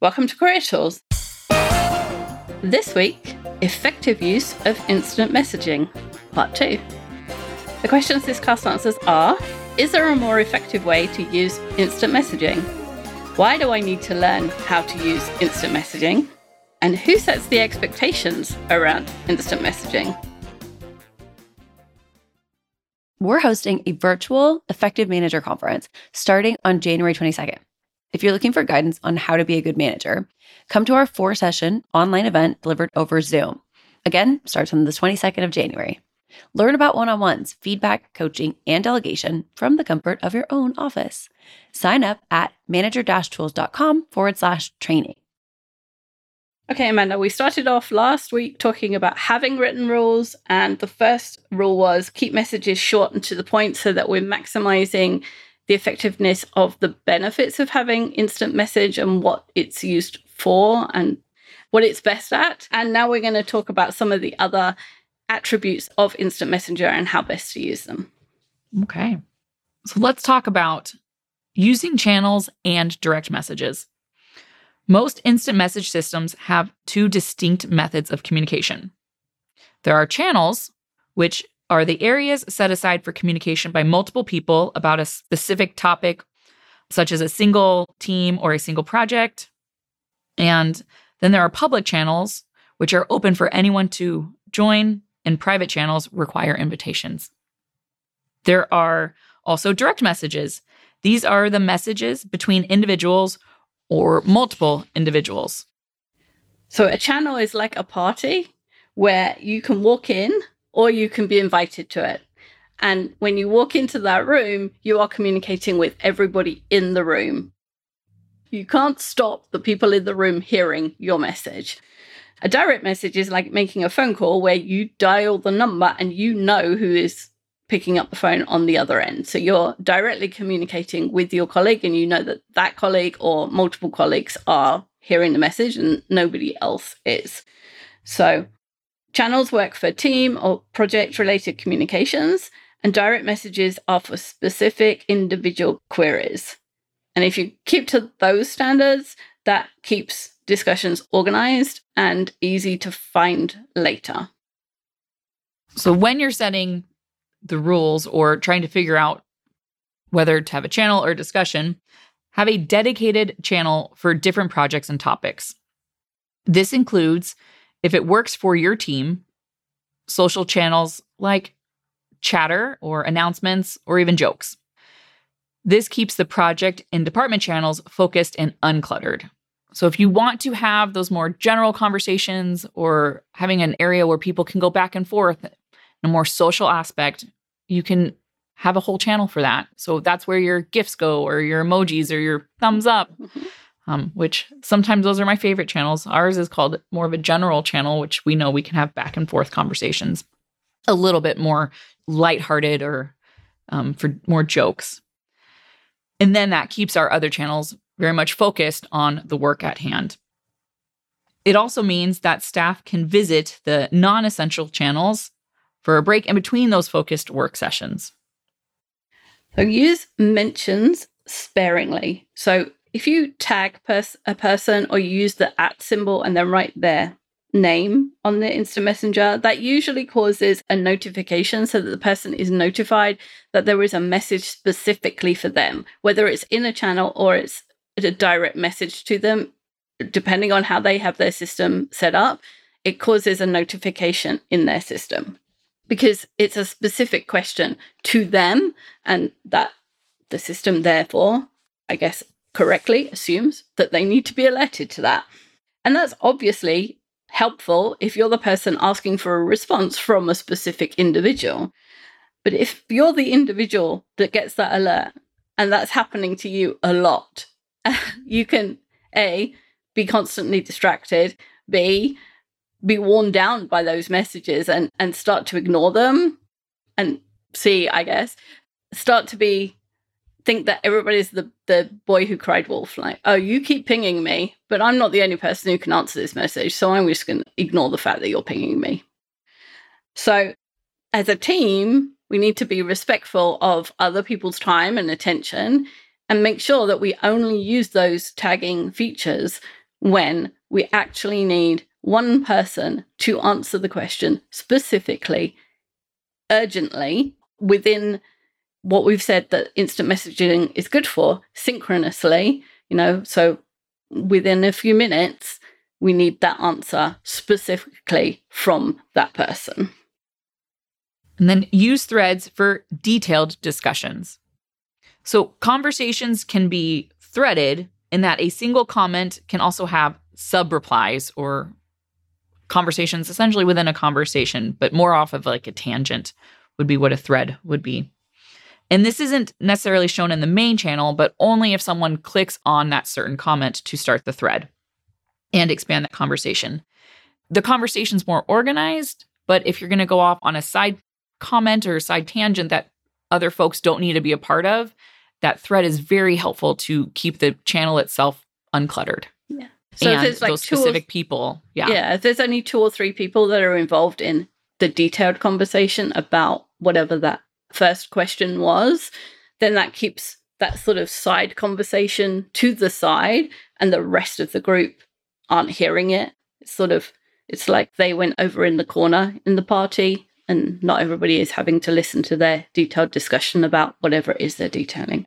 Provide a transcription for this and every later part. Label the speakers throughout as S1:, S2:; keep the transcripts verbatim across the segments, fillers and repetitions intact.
S1: Welcome to Career Tools. This week, effective use of instant messaging, part two. The questions this cast answers are, is there a more effective way to use instant messaging? Why do I need to learn how to use instant messaging? And who sets the expectations around instant messaging?
S2: We're hosting a virtual Effective Manager Conference starting on January twenty-second. If you're looking for guidance on how to be a good manager, come to our four-session online event delivered over Zoom. Again, starts on the twenty-second of January. Learn about one-on-ones, feedback, coaching, and delegation from the comfort of your own office. Sign up at manager-tools.com forward slash training.
S1: Okay, Amanda, we started off last week talking about having written rules, and the first rule was keep messages short and to the point so that we're maximizing the effectiveness of the benefits of having instant message and what it's used for and what it's best at. And now we're going to talk about some of the other attributes of instant messenger and how best to use them.
S3: Okay. So let's talk about using channels and direct messages. Most instant message systems have two distinct methods of communication. There are channels, which are the areas set aside for communication by multiple people about a specific topic, such as a single team or a single project. And then there are public channels, which are open for anyone to join, and private channels require invitations. There are also direct messages. These are the messages between individuals or multiple individuals.
S1: So a channel is like a party where you can walk in or you can be invited to it. And when you walk into that room, you are communicating with everybody in the room. You can't stop the people in the room hearing your message. A direct message is like making a phone call where you dial the number and you know who is picking up the phone on the other end. So you're directly communicating with your colleague and you know that that colleague or multiple colleagues are hearing the message and nobody else is. So channels work for team or project-related communications, and direct messages are for specific individual queries. And if you keep to those standards, that keeps discussions organized and easy to find later.
S3: So when you're setting the rules or trying to figure out whether to have a channel or discussion, have a dedicated channel for different projects and topics. This includes, if it works for your team, social channels like chatter or announcements or even jokes. This keeps the project and department channels focused and uncluttered. So if you want to have those more general conversations or having an area where people can go back and forth in a more social aspect, you can have a whole channel for that. So that's where your GIFs go or your emojis or your thumbs up.
S1: Mm-hmm.
S3: Um, which sometimes those are my favorite channels. Ours is called more of a general channel, which we know we can have back and forth conversations, a little bit more lighthearted or um, for more jokes. And then that keeps our other channels very much focused on the work at hand. It also means that staff can visit the non-essential channels for a break in between those focused work sessions.
S1: So use mentions sparingly. So if you tag pers- a person or you use the at symbol and then write their name on the instant messenger, that usually causes a notification so that the person is notified that there is a message specifically for them, whether it's in a channel or it's a direct message to them, depending on how they have their system set up, it causes a notification in their system because it's a specific question to them and that the system therefore, I guess, correctly assumes that they need to be alerted to that. And that's obviously helpful if you're the person asking for a response from a specific individual. But if you're the individual that gets that alert and that's happening to you a lot, you can A, be constantly distracted, B, be worn down by those messages and, and start to ignore them, and C, I guess, start to be think that everybody's the, the boy who cried wolf. Like, oh, you keep pinging me, but I'm not the only person who can answer this message, so I'm just going to ignore the fact that you're pinging me. So as a team, we need to be respectful of other people's time and attention and make sure that we only use those tagging features when we actually need one person to answer the question specifically, urgently, within what we've said that instant messaging is good for, synchronously, you know, so within a few minutes, we need that answer specifically from that person.
S3: And then use threads for detailed discussions. So conversations can be threaded in that a single comment can also have sub-replies or conversations essentially within a conversation, but more off of like a tangent would be what a thread would be. And this isn't necessarily shown in the main channel, but only if someone clicks on that certain comment to start the thread and expand that conversation. The conversation's more organized, but if you're going to go off on a side comment or a side tangent that other folks don't need to be a part of, that thread is very helpful to keep the channel itself uncluttered.
S1: Yeah. So
S3: and
S1: if there's like
S3: those
S1: two
S3: specific
S1: or,
S3: people. Yeah.
S1: Yeah. If there's only two or three people that are involved in the detailed conversation about whatever that first question was, then that keeps that sort of side conversation to the side and the rest of the group aren't hearing it. It's sort of, it's like they went over in the corner in the party and not everybody is having to listen to their detailed discussion about whatever it is they're detailing.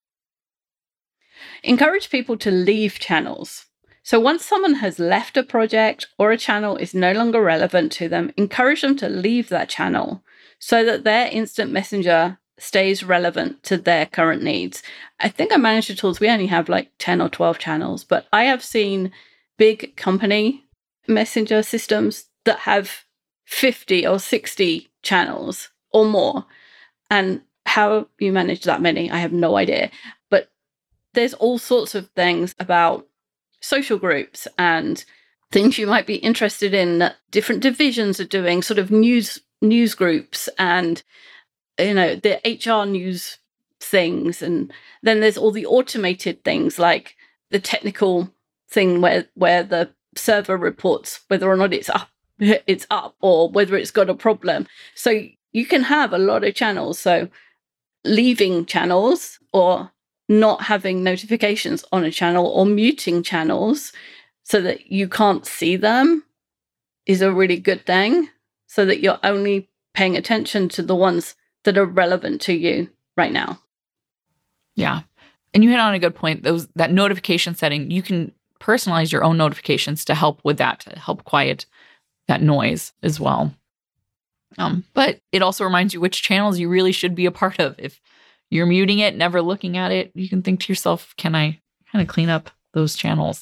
S1: Encourage people to leave channels. So once someone has left a project or a channel is no longer relevant to them, encourage them to leave that channel so that their instant messenger stays relevant to their current needs. I think at Manager Tools, we only have like ten or twelve channels, but I have seen big company messenger systems that have fifty or sixty channels or more. And how you manage that many, I have no idea. But there's all sorts of things about social groups and things you might be interested in that different divisions are doing, sort of news news groups and, you know, the H R news things. And then there's all the automated things like the technical thing where where the server reports whether or not it's up it's up or whether it's got a problem. So you can have a lot of channels. So leaving channels or not having notifications on a channel or muting channels so that you can't see them is a really good thing, so that you're only paying attention to the ones that are relevant to you right now.
S3: Yeah. And you hit on a good point. Those that notification setting, you can personalize your own notifications to help with that, to help quiet that noise as well. Um, but it also reminds you which channels you really should be a part of. If you're muting it, never looking at it, you can think to yourself, can I kind of clean up those channels?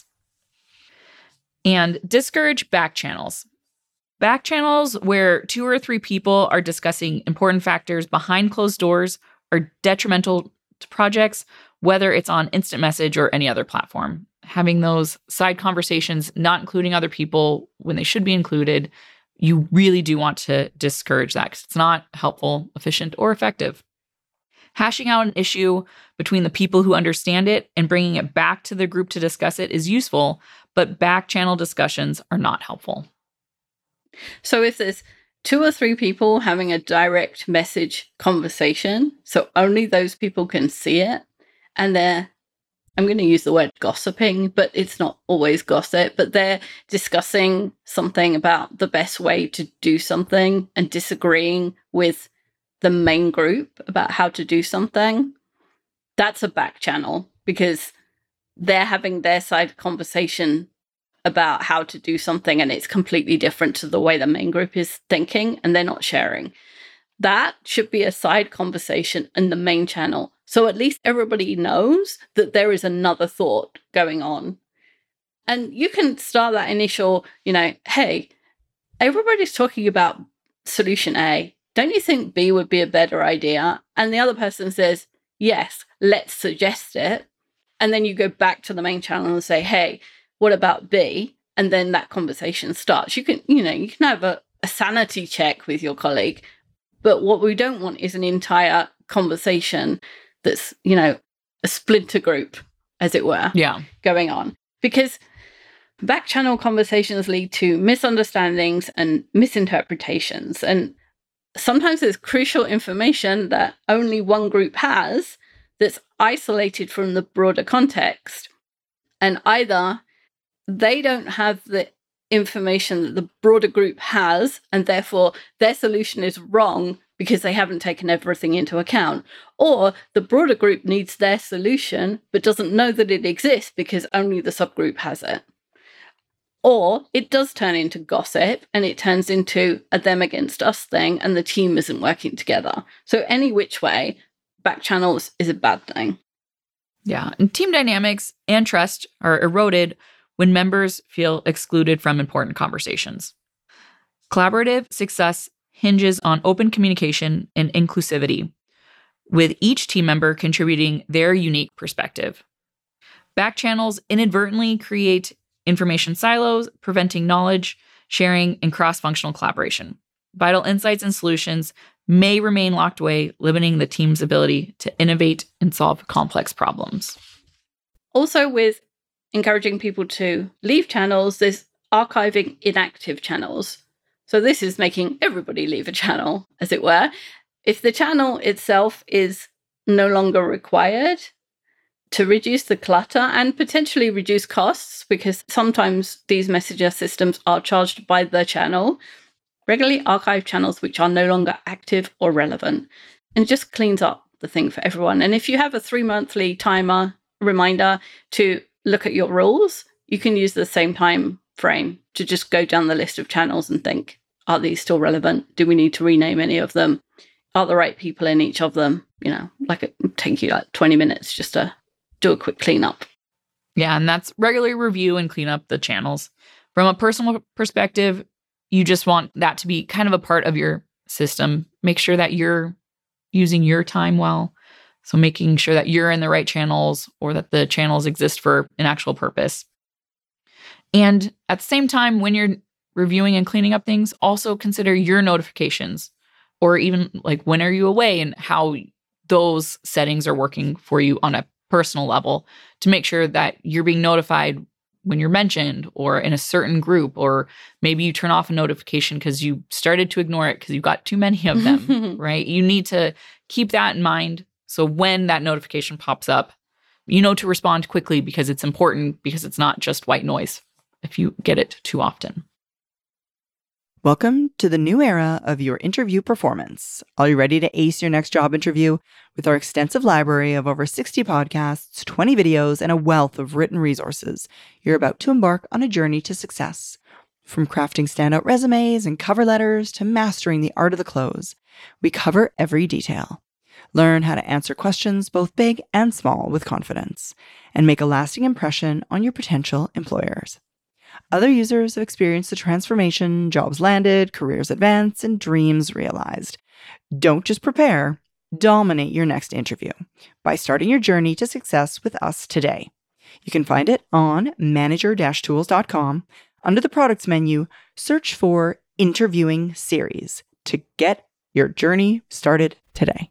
S3: And discourage back channels. Back channels where two or three people are discussing important factors behind closed doors are detrimental to projects, whether it's on Instant Message or any other platform. Having those side conversations, not including other people when they should be included, you really do want to discourage that because it's not helpful, efficient, or effective. Hashing out an issue between the people who understand it and bringing it back to the group to discuss it is useful, but back channel discussions are not helpful.
S1: So if there's two or three people having a direct message conversation, so only those people can see it, and they're, I'm going to use the word gossiping, but it's not always gossip, but they're discussing something about the best way to do something and disagreeing with the main group about how to do something, that's a back channel because they're having their side conversation about how to do something and it's completely different to the way the main group is thinking and they're not sharing. That should be a side conversation in the main channel. So at least everybody knows that there is another thought going on. And you can start that initial, you know, hey, everybody's talking about solution A. Don't you think B would be a better idea? And the other person says, yes, let's suggest it. And then you go back to the main channel and say, hey, what about B? And then that conversation starts. You can, you know, you can have a, a sanity check with your colleague. But what we don't want is an entire conversation that's, you know, a splinter group, as it were,
S3: yeah,
S1: going on. Because back channel conversations lead to misunderstandings and misinterpretations. And sometimes there's crucial information that only one group has that's isolated from the broader context. And either they don't have the information that the broader group has, and therefore their solution is wrong because they haven't taken everything into account. Or the broader group needs their solution but doesn't know that it exists because only the subgroup has it. Or it does turn into gossip and it turns into a them against us thing and the team isn't working together. So any which way, back channels is a bad thing.
S3: Yeah. And team dynamics and trust are eroded when members feel excluded from important conversations. Collaborative success hinges on open communication and inclusivity, with each team member contributing their unique perspective. Back channels inadvertently create information silos, preventing knowledge sharing and cross-functional collaboration. Vital insights and solutions may remain locked away, limiting the team's ability to innovate and solve complex problems.
S1: Also, with encouraging people to leave channels, there's archiving inactive channels. So this is making everybody leave a channel, as it were. If the channel itself is no longer required, to reduce the clutter and potentially reduce costs, because sometimes these messenger systems are charged by the channel, regularly archive channels which are no longer active or relevant, and just cleans up the thing for everyone. And if you have a three monthly timer reminder to look at your rules, you can use the same time frame to just go down the list of channels and think, are these still relevant? Do we need to rename any of them? Are the right people in each of them? You know, like it would take you like twenty minutes just to do a quick cleanup.
S3: Yeah, and that's regularly review and clean up the channels. From a personal perspective, you just want that to be kind of a part of your system. Make sure that you're using your time well. So making sure that you're in the right channels or that the channels exist for an actual purpose. And at the same time, when you're reviewing and cleaning up things, also consider your notifications, or even like when are you away and how those settings are working for you on a personal level to make sure that you're being notified when you're mentioned or in a certain group, or maybe you turn off a notification because you started to ignore it because you got too many of them, right? You need to keep that in mind. So when that notification pops up, you know to respond quickly because it's important, because it's not just white noise if you get it too often.
S4: Welcome to the new era of your interview performance. Are you ready to ace your next job interview? With our extensive library of over sixty podcasts, twenty videos, and a wealth of written resources, you're about to embark on a journey to success. From crafting standout resumes and cover letters to mastering the art of the close, we cover every detail. Learn how to answer questions both big and small with confidence, and make a lasting impression on your potential employers. Other users have experienced the transformation, jobs landed, careers advanced, and dreams realized. Don't just prepare, dominate your next interview by starting your journey to success with us today. You can find it on manager dash tools dot com. Under the products menu, search for Interviewing Series to get your journey started today.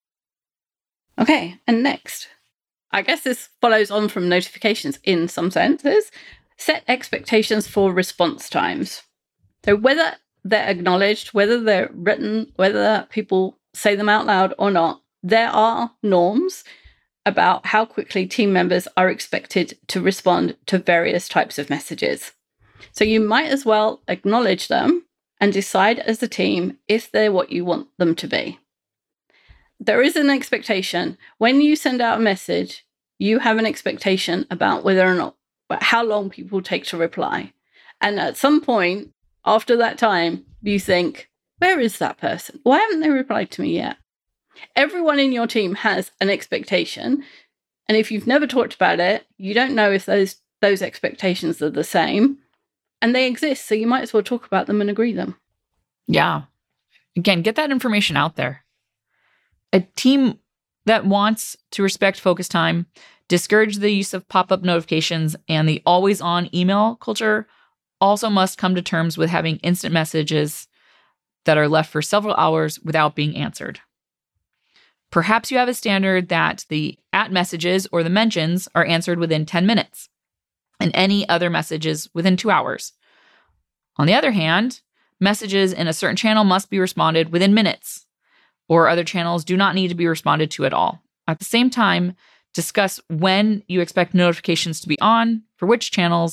S1: Okay, and next, I guess this follows on from notifications in some senses. Set expectations for response times. So whether they're acknowledged, whether they're written, whether people say them out loud or not, there are norms about how quickly team members are expected to respond to various types of messages. So you might as well acknowledge them and decide as a team if they're what you want them to be. There is an expectation. When you send out a message, you have an expectation about whether or not but how long people take to reply. And at some point after that time, you think, where is that person? Why haven't they replied to me yet? Everyone in your team has an expectation. And if you've never talked about it, you don't know if those, those expectations are the same. And they exist, so you might as well talk about them and agree them.
S3: Yeah. Again, get that information out there. A team that wants to respect focus time, discourage the use of pop-up notifications, and the always-on email culture also must come to terms with having instant messages that are left for several hours without being answered. Perhaps you have a standard that the at messages or the mentions are answered within ten minutes, and any other messages within two hours. On the other hand, messages in a certain channel must be responded within minutes, or other channels do not need to be responded to at all. At the same time, discuss when you expect notifications to be on, for which channels,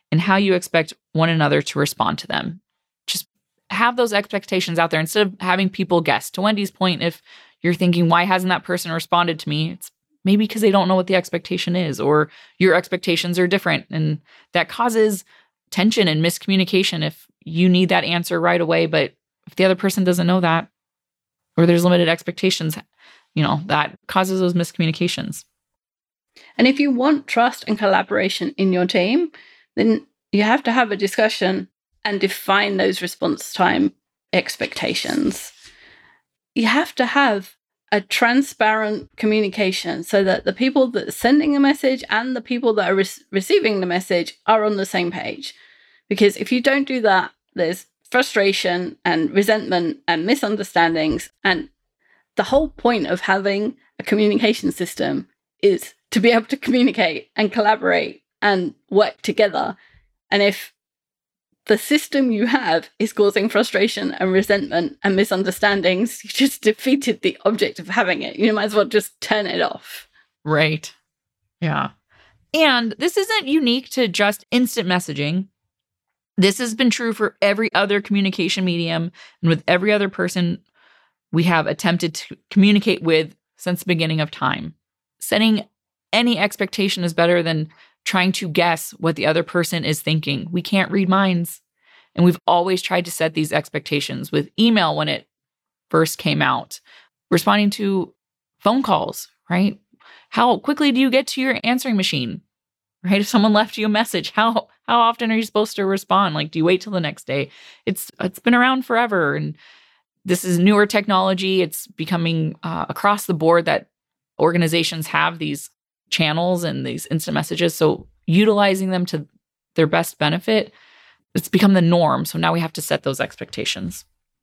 S3: and how you expect one another to respond to them. Just have those expectations out there instead of having people guess. To Wendy's point, if you're thinking, why hasn't that person responded to me? It's maybe because they don't know what the expectation is, or your expectations are different. And that causes tension and miscommunication if you need that answer right away. But if the other person doesn't know that, or there's limited expectations, you know, that causes those miscommunications.
S1: And if you want trust and collaboration in your team, then you have to have a discussion and define those response time expectations. You have to have a transparent communication so that the people that are sending the message and the people that are re- receiving the message are on the same page. Because if you don't do that, there's frustration and resentment and misunderstandings. And the whole point of having a communication system is to be able to communicate and collaborate and work together. And if the system you have is causing frustration and resentment and misunderstandings, you just defeated the object of having it. You might as well just turn it off.
S3: Right. Yeah. And this isn't unique to just instant messaging. This has been true for every other communication medium and with every other person we have attempted to communicate with since the beginning of time. Setting any expectation is better than trying to guess what the other person is thinking. We can't read minds. And we've always tried to set these expectations with email when it first came out, responding to phone calls, right? How quickly do you get to your answering machine, right? If someone left you a message, how how often are you supposed to respond? Like, do you wait till the next day? It's it's been around forever. And this is newer technology. It's becoming uh, across the board that organizations have these channels and these instant messages. So utilizing them to their best benefit, it's become the norm. So now we have to set those expectations.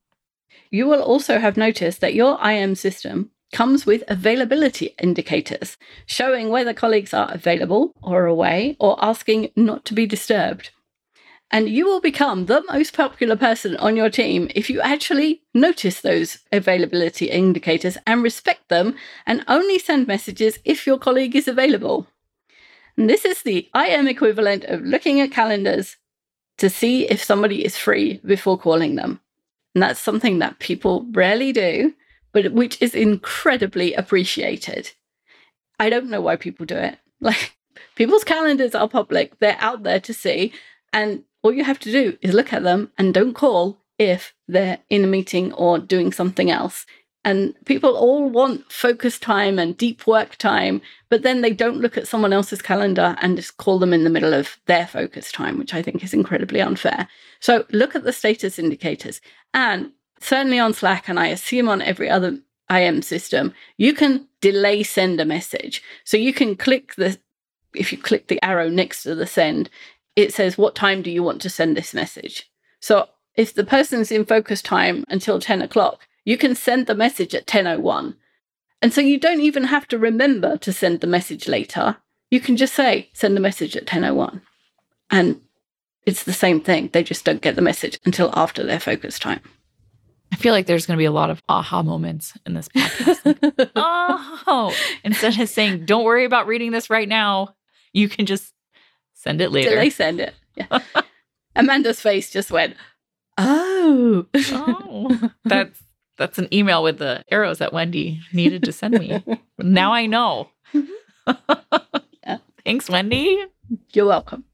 S1: You will also have noticed that your I M system comes with availability indicators, showing whether colleagues are available or away or asking not to be disturbed. And you will become the most popular person on your team if you actually notice those availability indicators and respect them and only send messages if your colleague is available. And this is the I M equivalent of looking at calendars to see if somebody is free before calling them. And that's something that people rarely do, but which is incredibly appreciated. I don't know why people do it. Like, people's calendars are public. They're out there to see. And all you have to do is look at them and don't call if they're in a meeting or doing something else. And people all want focus time and deep work time, but then they don't look at someone else's calendar and just call them in the middle of their focus time, which I think is incredibly unfair. So look at the status indicators. And certainly on Slack, and I assume on every other I M system, you can delay send a message. So you can click the, if you click the arrow next to the send, it says, what time do you want to send this message? So if the person's in focus time until ten o'clock, you can send the message at ten oh one. And so you don't even have to remember to send the message later. You can just say, send the message at ten oh one. And it's the same thing. They just don't get the message until after their focus time.
S3: I feel like there's going to be a lot of aha moments in this podcast. Like, oh, instead of saying, don't worry about reading this right now, you can just send it later.
S1: Delay send it. Yeah. Amanda's face just went, oh.
S3: Oh, that's that's an email with the arrows that Wendy needed to send me. Now I know.
S1: Yeah.
S3: Thanks, Wendy.
S1: You're welcome.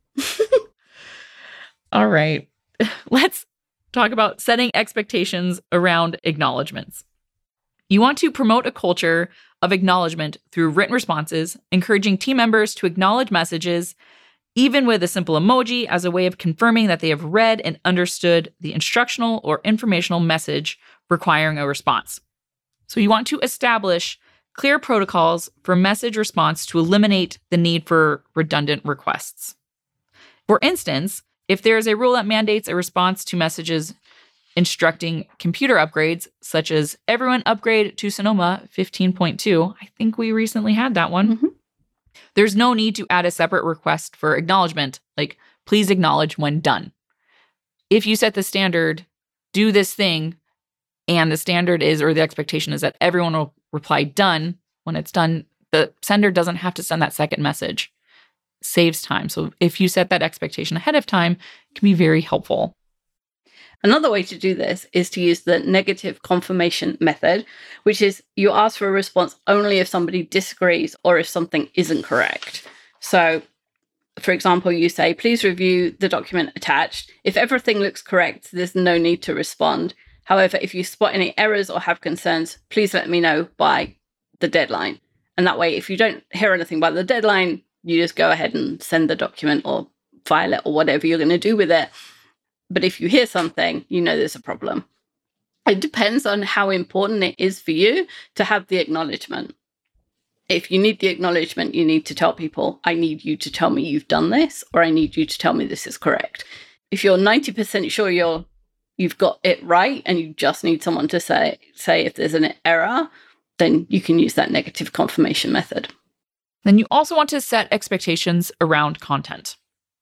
S3: All right. Let's talk about setting expectations around acknowledgements. You want to promote a culture of acknowledgement through written responses, encouraging team members to acknowledge messages, even with a simple emoji, as a way of confirming that they have read and understood the instructional or informational message requiring a response. So you want to establish clear protocols for message response to eliminate the need for redundant requests. For instance, if there is a rule that mandates a response to messages instructing computer upgrades, such as everyone upgrade to Sonoma fifteen point two, I think we recently had that one. Mm-hmm. There's no need to add a separate request for acknowledgement, like please acknowledge when done. If you set the standard, do this thing, and the standard is, or the expectation is that everyone will reply done when it's done, the sender doesn't have to send that second message. saves time. So if you set that expectation ahead of time, it can be very helpful.
S1: Another way to do this is to use the negative confirmation method, which is you ask for a response only if somebody disagrees or if something isn't correct. So, for example, you say, please review the document attached. If everything looks correct, there's no need to respond. However, if you spot any errors or have concerns, please let me know by the deadline. And that way, if you don't hear anything by the deadline, you just go ahead and send the document or file it or whatever you're going to do with it. But if you hear something, you know there's a problem. It depends on how important it is for you to have the acknowledgement. If you need the acknowledgement, you need to tell people, I need you to tell me you've done this, or I need you to tell me this is correct. If you're ninety percent sure you're, you've got it right and you just need someone to say, say if there's an error, then you can use that negative confirmation method.
S3: Then you also want to set expectations around content.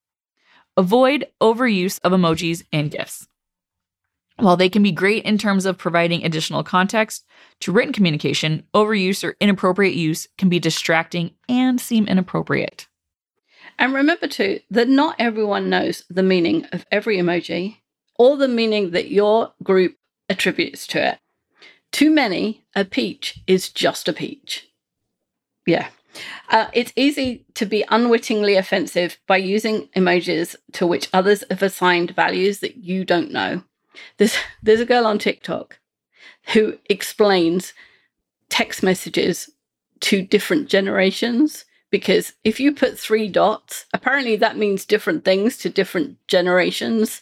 S3: Avoid overuse of emojis and GIFs. While they can be great in terms of providing additional context to written communication, overuse or inappropriate use can be distracting and seem inappropriate.
S1: And remember too, that not everyone knows the meaning of every emoji or the meaning that your group attributes to it. Too many, a peach is just a peach. Yeah. Uh, it's easy to be unwittingly offensive by using emojis to which others have assigned values that you don't know. There's, there's a girl on TikTok who explains text messages to different generations, because if you put three dots, apparently that means different things to different generations.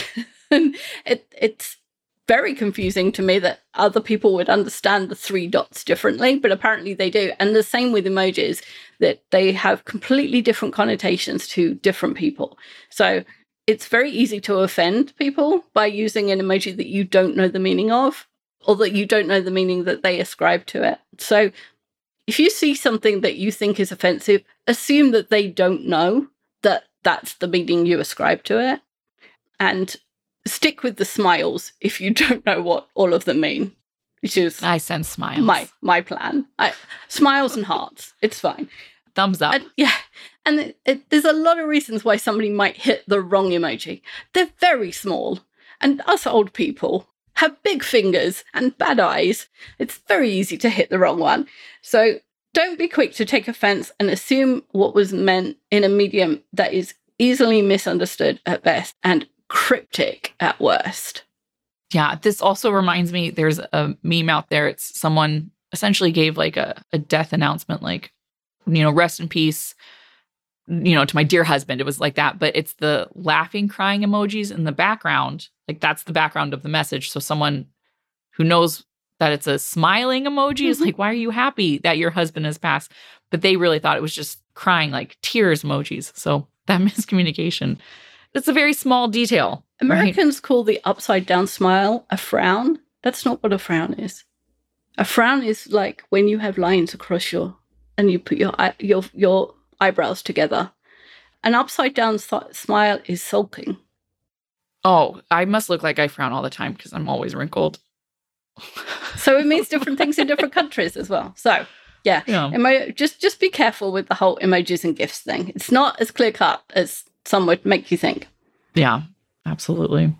S1: And it, it's very confusing to me that other people would understand the three dots differently, but apparently they do. And the same with emojis, that they have completely different connotations to different people. So it's very easy to offend people by using an emoji that you don't know the meaning of, or that you don't know the meaning that they ascribe to it. So if you see something that you think is offensive, assume that they don't know that that's the meaning you ascribe to it. And stick with the smiles if you don't know what all of them mean, which is
S3: I send smiles.
S1: My my plan. I, smiles and hearts. It's fine.
S3: Thumbs up.
S1: And, yeah. And it, it, there's a lot of reasons why somebody might hit the wrong emoji. They're very small. And us old people have big fingers and bad eyes. It's very easy to hit the wrong one. So don't be quick to take offense and assume what was meant in a medium that is easily misunderstood at best and cryptic at worst.
S3: Yeah, this also reminds me, there's a meme out there. It's someone essentially gave like a, a death announcement, like, you know, rest in peace, you know, to my dear husband. It was like that, but it's the laughing, crying emojis in the background. Like that's the background of the message. So someone who knows that it's a smiling emoji mm-hmm. is like, why are you happy that your husband has passed? But they really thought it was just crying, like tears emojis. So that miscommunication. It's a very small detail.
S1: Americans
S3: right?
S1: call the upside down smile a frown. That's not what a frown is. A frown is like when you have lines across your, and you put your your your eyebrows together. An upside down th- smile is sulking.
S3: Oh, I must look like I frown all the time because I'm always wrinkled.
S1: So it means different things in different countries as well. So yeah,
S3: yeah.
S1: Emo- just just be careful with the whole emojis and GIFs thing. It's not as clear cut as some would make you think.
S3: Yeah, absolutely.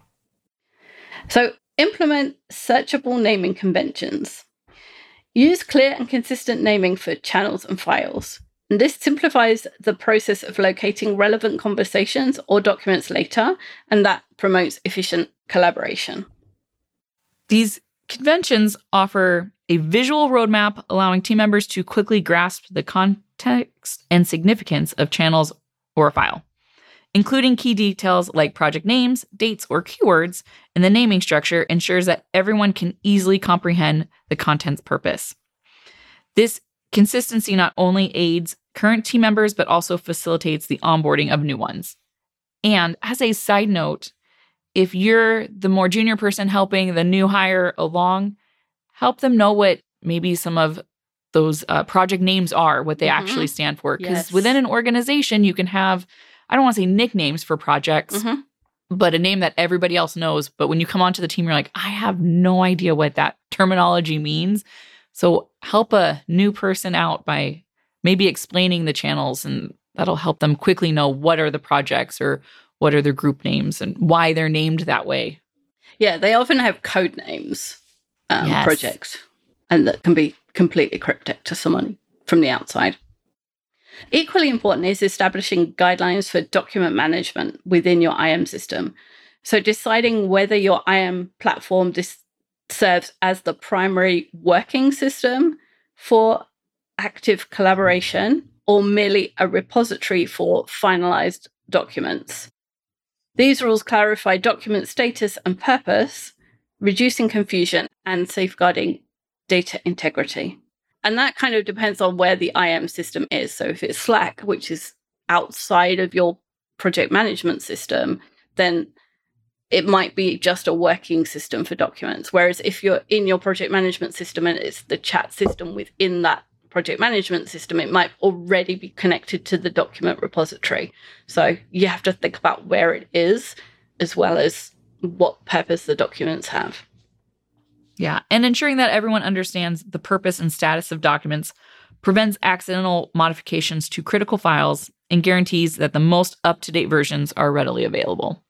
S1: So implement searchable naming conventions. Use clear and consistent naming for channels and files. And this simplifies the process of locating relevant conversations or documents later, and that promotes efficient collaboration.
S3: These conventions offer a visual roadmap, allowing team members to quickly grasp the context and significance of channels or a file, including key details like project names, dates, or keywords, and the naming structure ensures that everyone can easily comprehend the content's purpose. This consistency not only aids current team members, but also facilitates the onboarding of new ones. And as a side note, if you're the more junior person helping the new hire along, help them know what maybe some of those uh, project names are, what they mm-hmm. actually stand for. Because
S1: yes.
S3: within an organization, you can have, I don't want to say nicknames for projects,
S1: mm-hmm.
S3: but a name that everybody else knows. But when you come onto the team, you're like, I have no idea what that terminology means. So help a new person out by maybe explaining the channels and That'll help them quickly know what are the projects or what are their group names and why they're named that way.
S1: Yeah, they often have code names, um,
S3: Yes.
S1: projects, and that can be completely cryptic to someone from the outside. Equally important is establishing guidelines for document management within your I A M system. So deciding whether your I A M platform dis- serves as the primary working system for active collaboration or merely a repository for finalized documents. These rules clarify document status and purpose, reducing confusion and safeguarding data integrity. And that kind of depends on where the I A M system is. So if it's Slack, which is outside of your project management system, then it might be just a working system for documents. Whereas if you're in your project management system and it's the chat system within that project management system, it might already be connected to the document repository. So you have to think about where it is as well as what purpose the documents have.
S3: Yeah, and ensuring that everyone understands the purpose and status of documents prevents accidental modifications to critical files and guarantees that the most up-to-date versions are readily available.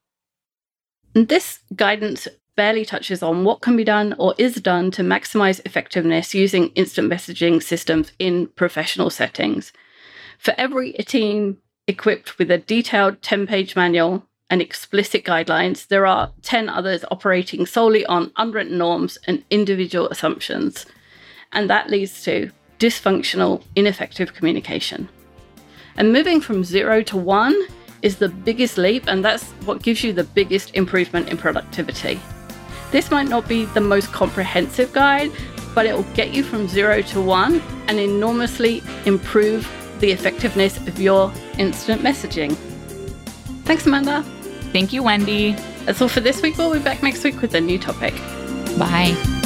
S1: And this guidance barely touches on what can be done or is done to maximize effectiveness using instant messaging systems in professional settings. For every team equipped with a detailed ten-page manual and explicit guidelines, there are ten others operating solely on unwritten norms and individual assumptions. And that leads to dysfunctional, ineffective communication. And moving from zero to one is the biggest leap, and that's what gives you the biggest improvement in productivity. This might not be the most comprehensive guide, but it will get you from zero to one and enormously improve the effectiveness of your instant messaging. Thanks, Amanda.
S3: Thank you, Wendy.
S1: That's all for this week. We'll be back next week with a new topic.
S3: Bye.